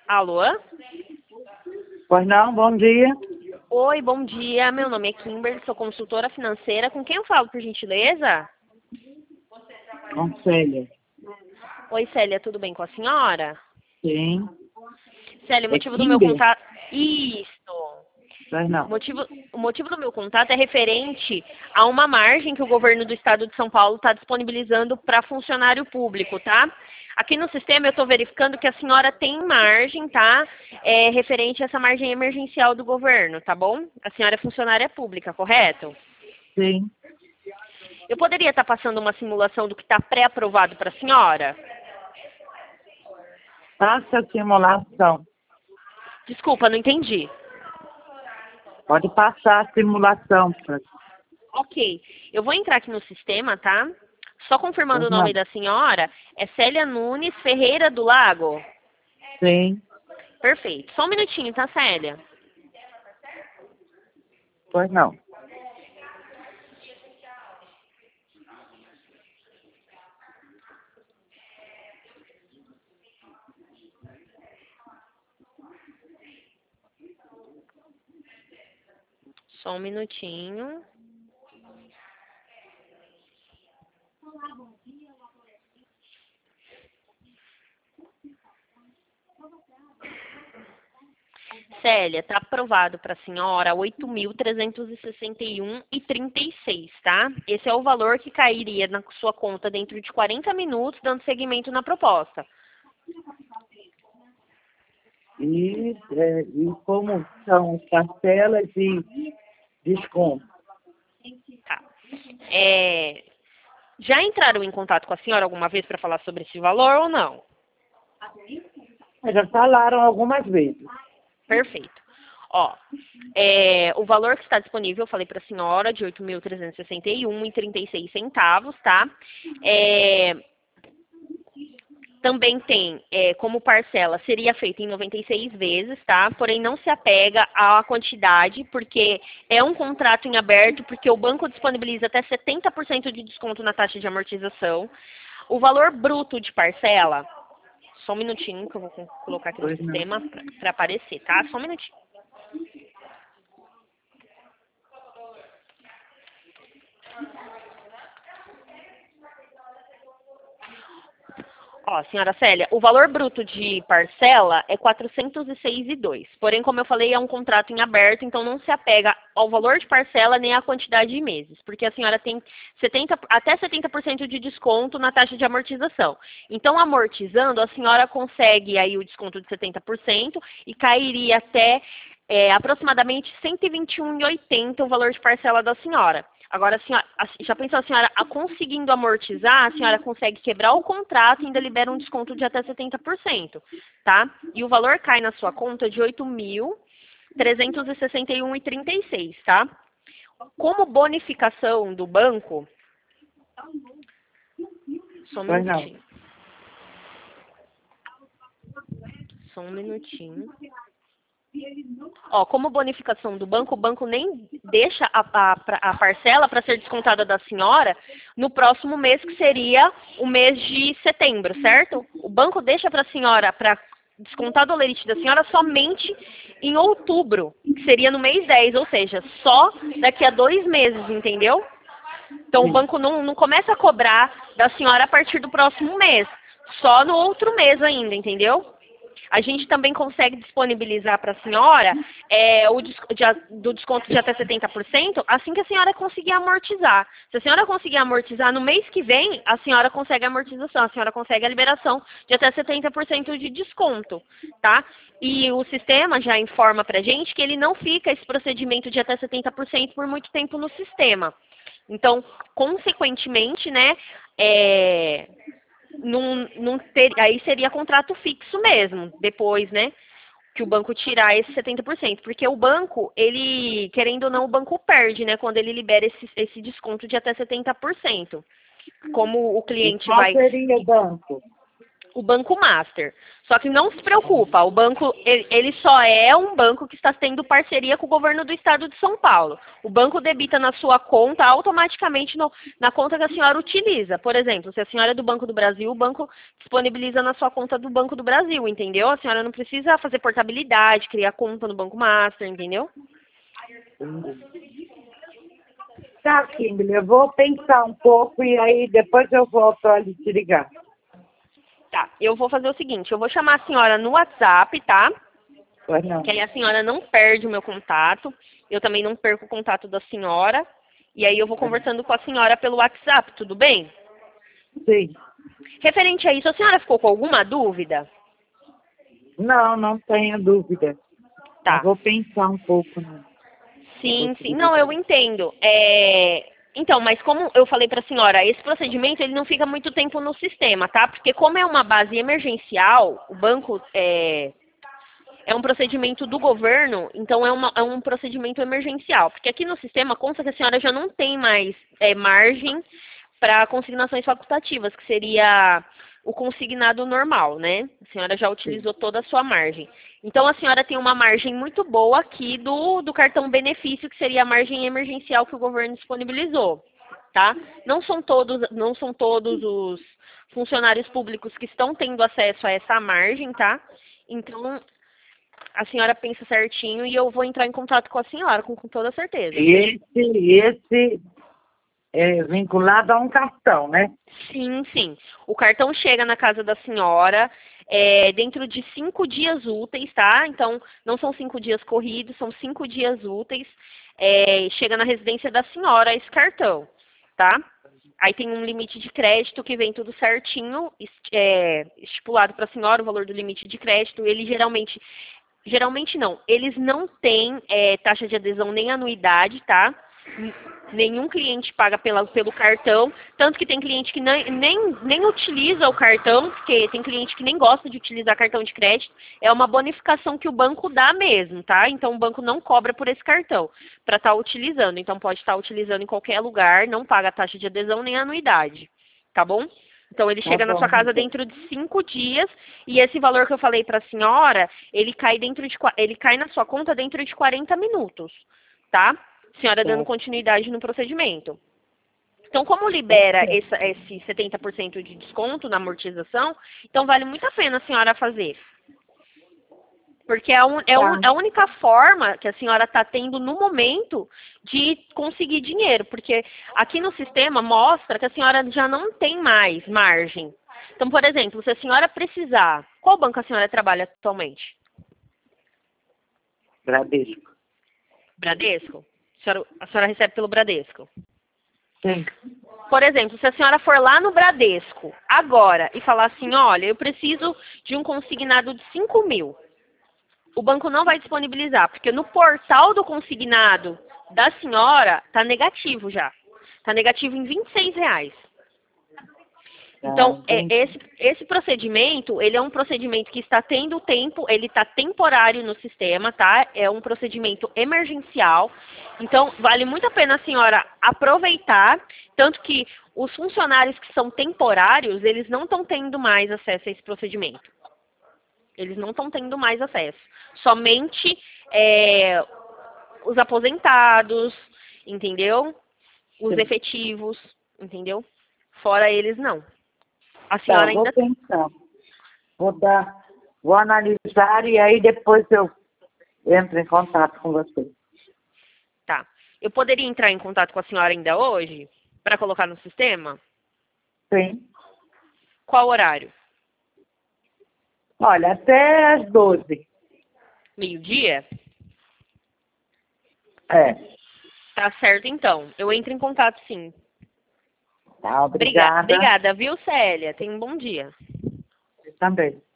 Alô? Pois não, bom dia. Oi, bom dia. Meu nome é Kimberly, sou consultora financeira. Com quem eu falo, por gentileza? Com Célia. Oi, Célia, tudo bem com a senhora? Sim. Célia, o É motivo do meu Kimber? contato... Isso. Pois O não. motivo, o motivo do meu contato é referente a uma margem que o governo do estado de São Paulo está disponibilizando para funcionário público, tá? Aqui no sistema eu estou verificando que a senhora tem margem, tá? Referente a essa margem emergencial do governo, tá bom? A senhora é funcionária pública, correto? Sim. Eu poderia estar passando uma simulação do que está pré-aprovado para a senhora? Faça a simulação. Desculpa, não entendi. Pode passar a simulação. Ok, eu vou entrar aqui no sistema, tá? Só confirmando Pois o nome não. da senhora, é Célia Nunes Ferreira do Lago? Sim. Perfeito. Só um minutinho, tá, Célia? Pois não. Só um minutinho. Célia, tá aprovado para a senhora 8.361,36, tá? Esse é o valor que cairia na sua conta dentro de 40 minutos, dando seguimento na proposta. E como são as parcelas e desconto? Tá. Já entraram em contato com a senhora alguma vez para falar sobre esse valor ou não? Já falaram algumas vezes. Perfeito. Ó, o valor que está disponível, eu falei para a senhora, de 8.361,36 tá? Também tem, como parcela, seria feita em 96 vezes, tá? Porém, não se apega à quantidade, porque é um contrato em aberto, porque o banco disponibiliza até 70% de desconto na taxa de amortização. O valor bruto de parcela, só um minutinho que eu vou colocar aqui no Pois não. sistema para aparecer, tá? Só um minutinho. Ó, senhora Célia, o valor bruto de parcela é 406,02. Porém, como eu falei, é um contrato em aberto, então não se apega ao valor de parcela nem à quantidade de meses, porque a senhora tem até 70% de desconto na taxa de amortização. Então, amortizando, a senhora consegue aí o desconto de 70% e cairia até aproximadamente R$ 121,80 o valor de parcela da senhora. Agora, já pensou a senhora conseguindo amortizar, a senhora consegue quebrar o contrato e ainda libera um desconto de até 70%, tá? E o valor cai na sua conta de 8.361,36, tá? Como bonificação do banco, só um Pois não. minutinho. Só um minutinho. Ó, como bonificação do banco, o banco nem deixa a parcela para ser descontada da senhora no próximo mês, que seria o mês de setembro, certo? O banco deixa para a senhora, para descontar do lerite da senhora somente em outubro, que seria no mês 10, ou seja, só daqui a 2 meses, entendeu? Então o Sim. banco não começa a cobrar da senhora a partir do próximo mês, só no outro mês ainda, entendeu? A gente também consegue disponibilizar para a senhora do desconto de até 70% assim que a senhora conseguir amortizar. Se a senhora conseguir amortizar no mês que vem, a senhora consegue a amortização, a senhora consegue a liberação de até 70% de desconto, tá? E o sistema já informa para a gente que ele não fica esse procedimento de até 70% por muito tempo no sistema. Então, consequentemente, né, aí seria contrato fixo mesmo, depois, né, que o banco tirar esse 70%, porque o banco, ele, querendo ou não, o banco perde, né, quando ele libera esse desconto de até 70%. Como o E cliente qual vai... seria o banco? o Banco Master. Só que não se preocupa, o banco, ele só é um banco que está tendo parceria com o governo do estado de São Paulo. O banco debita na sua conta automaticamente na conta que a senhora utiliza. Por exemplo, se a senhora é do Banco do Brasil, o banco disponibiliza na sua conta do Banco do Brasil, entendeu? A senhora não precisa fazer portabilidade, criar conta no Banco Master, entendeu? Tá, Kimberly, eu vou pensar um pouco e aí depois eu volto a te ligar. Tá, eu vou fazer o seguinte, eu vou chamar a senhora no WhatsApp, tá? Pois não. Que aí a senhora não perde o meu contato, eu também não perco o contato da senhora, e aí eu vou conversando com a senhora pelo WhatsApp, tudo bem? Sim. Referente a isso, a senhora ficou com alguma dúvida? Não, não tenho dúvida. Tá. Eu vou pensar um pouco, né? Sim, sim. Não, eu entendo. Então, mas como eu falei para a senhora, esse procedimento ele não fica muito tempo no sistema, tá? Porque como é uma base emergencial, o banco é um procedimento do governo, então é um procedimento emergencial. Porque aqui no sistema consta que a senhora já não tem mais margem para consignações facultativas, que seria o consignado normal, né? A senhora já utilizou toda a sua margem. Então, a senhora tem uma margem muito boa aqui do cartão benefício, que seria a margem emergencial que o governo disponibilizou, tá? Não são todos os funcionários públicos que estão tendo acesso a essa margem, tá? Então, a senhora pensa certinho e eu vou entrar em contato com a senhora, com toda certeza. E esse é vinculado a um cartão, né? Sim, sim. O cartão chega na casa da senhora dentro de 5 dias úteis, tá? Então, não são 5 dias corridos, são 5 dias úteis. Chega na residência da senhora esse cartão, tá? Aí tem um limite de crédito que vem tudo certinho, estipulado para a senhora o valor do limite de crédito. Ele geralmente não, eles não têm taxa de adesão nem anuidade, tá? Nenhum cliente paga pelo cartão, tanto que tem cliente que nem utiliza o cartão, porque tem cliente que nem gosta de utilizar cartão de crédito, é uma bonificação que o banco dá mesmo, tá? Então o banco não cobra por esse cartão para estar utilizando, então pode estar utilizando em qualquer lugar, não paga taxa de adesão nem anuidade, tá bom? Então ele chega na sua casa dentro de 5 dias e esse valor que eu falei para a senhora, ele cai na sua conta dentro de 40 minutos, tá? Senhora dando continuidade no procedimento. Então, como libera esse 70% de desconto na amortização, então vale muito a pena a senhora fazer. Porque é a única forma que a senhora está tendo no momento de conseguir dinheiro. Porque aqui no sistema mostra que a senhora já não tem mais margem. Então, por exemplo, se a senhora precisar, qual banco a senhora trabalha atualmente? Bradesco. Bradesco? A senhora recebe pelo Bradesco? Sim. Por exemplo, se a senhora for lá no Bradesco agora e falar assim, olha, eu preciso de um consignado de 5.000, o banco não vai disponibilizar, porque no portal do consignado da senhora está negativo já. Está negativo em R$ 26. Então, esse procedimento, ele é um procedimento que está tendo tempo, ele está temporário no sistema, tá? É um procedimento emergencial. Então, vale muito a pena a senhora aproveitar, tanto que os funcionários que são temporários, eles não estão tendo mais acesso a esse procedimento. Eles não estão tendo mais acesso. Somente os aposentados, entendeu? Os efetivos, entendeu? Fora eles, não. A senhora vou ainda... pensar. Vou analisar e aí depois eu entro em contato com você. Tá. Eu poderia entrar em contato com a senhora ainda hoje? Para colocar no sistema? Sim. Qual horário? Olha, até às 12. Meio-dia? Tá certo, então. Eu entro em contato, sim. Tá, obrigada. Obrigada, viu, Célia? Tenha um bom dia. Você também.